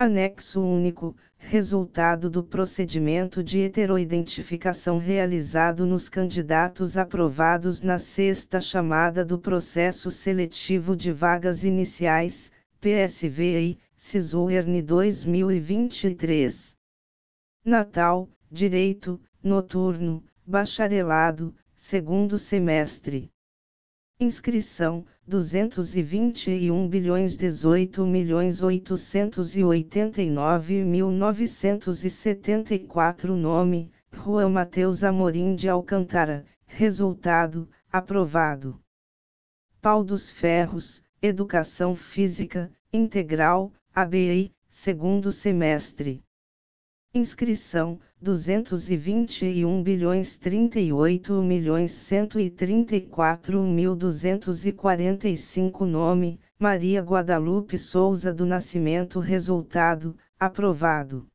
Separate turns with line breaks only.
Anexo único, resultado do procedimento de heteroidentificação realizado nos candidatos aprovados na sexta chamada do Processo Seletivo de Vagas Iniciais, PSVI, CISUERN 2023. Natal, Direito, Noturno, Bacharelado, segundo semestre. Inscrição: 221.1889.974. Nome: Juan Mateus Amorim de Alcântara. Resultado: aprovado. Pau dos Ferros, Educação Física, Integral, ABI, segundo semestre. Inscrição: 221.038.134.245. Nome: Maria Guadalupe Souza do Nascimento. Resultado: aprovado.